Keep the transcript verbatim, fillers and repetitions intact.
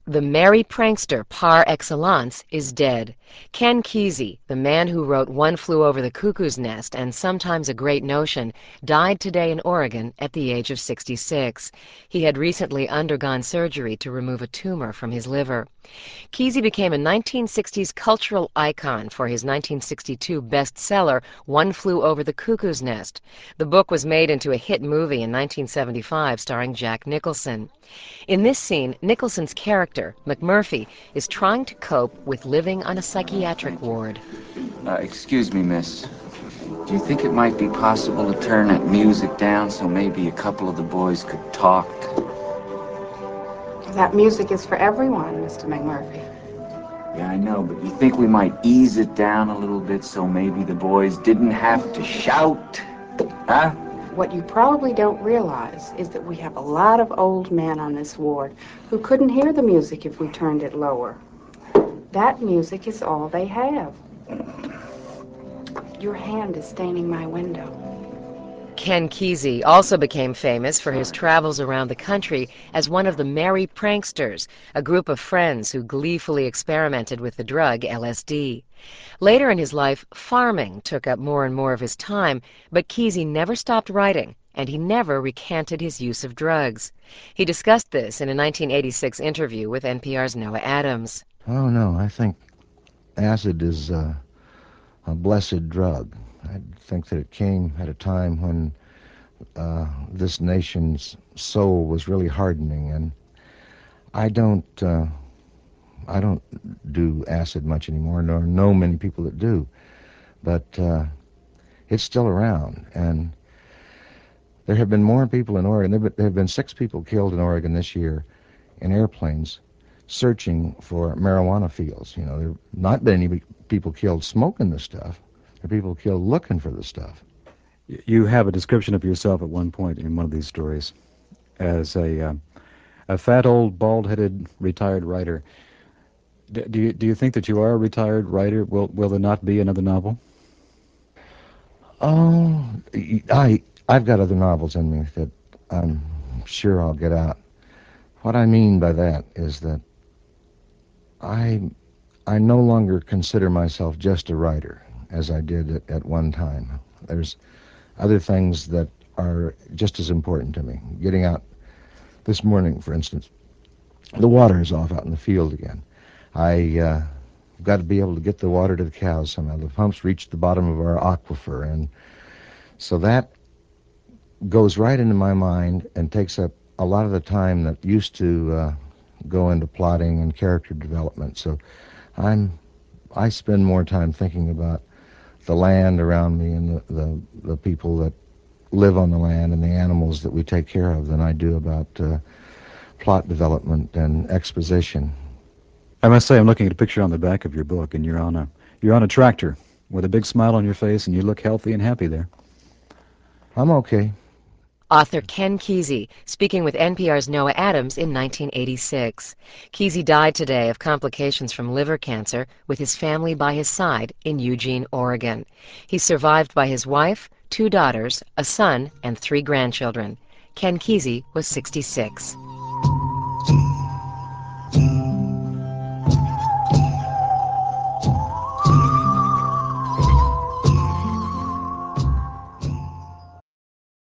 The merry prankster par excellence is dead. Ken Kesey, the man who wrote One Flew Over the Cuckoo's Nest and Sometimes a Great Notion, died today in Oregon at the age of sixty-six. He had recently undergone surgery to remove a tumor from his liver. Kesey became a nineteen sixties cultural icon for his nineteen sixty-two bestseller, One Flew Over the Cuckoo's Nest. The book was made into a hit movie in nineteen seventy-five starring Jack Nicholson. In this scene, Nicholson's character, McMurphy, is trying to cope with living on a psychiatric ward. Uh, excuse me, miss. Do you think it might be possible to turn that music down so maybe a couple of the boys could talk? That music is for everyone, Mister McMurphy. Yeah, I know, but you think we might ease it down a little bit so maybe the boys didn't have to shout? Huh? What you probably don't realize is that we have a lot of old men on this ward who couldn't hear the music if we turned it lower. That music is all they have. Your hand is staining my window. Ken Kesey also became famous for his travels around the country as one of the Merry Pranksters, a group of friends who gleefully experimented with the drug L S D. Later in his life, farming took up more and more of his time, but Kesey never stopped writing, and he never recanted his use of drugs. He discussed this in a nineteen eighty-six interview with N P R's Noah Adams. Oh, no, I think acid is uh, a blessed drug. I think that it came at a time when uh, this nation's soul was really hardening, and I don't, uh, I don't do acid much anymore, nor know many people that do, but uh, it's still around, and there have been more people in Oregon. There, there have been six people killed in Oregon this year in airplanes searching for marijuana fields. You know, there have not been any people killed smoking this stuff. There are people killed looking for the stuff. You have a description of yourself at one point in one of these stories as a uh, a fat old bald-headed retired writer. D do you do you think that you are a retired writer? Will will there not be another novel? Oh, I I've got other novels in me that I'm sure I'll get out. What I mean by that is that I I no longer consider myself just a writer, as I did at, at one time. There's other things that are just as important to me. Getting out this morning, for instance, the water is off out in the field again. I uh, got to be able to get the water to the cows somehow. The pumps reach the bottom of our aquifer, and so that goes right into my mind and takes up a lot of the time that used to uh, go into plotting and character development. So I'm I spend more time thinking about the land around me and the, the, the people that live on the land and the animals that we take care of than I do about uh, plot development and exposition. I must say, I'm looking at a picture on the back of your book, and you're on a you're on a tractor with a big smile on your face, and you look healthy and happy there. I'm okay. Author Ken Kesey, speaking with N P R's Noah Adams in nineteen eighty-six. Kesey died today of complications from liver cancer with his family by his side in Eugene, Oregon. He's survived by his wife, two daughters, a son, and three grandchildren. Ken Kesey was sixty-six.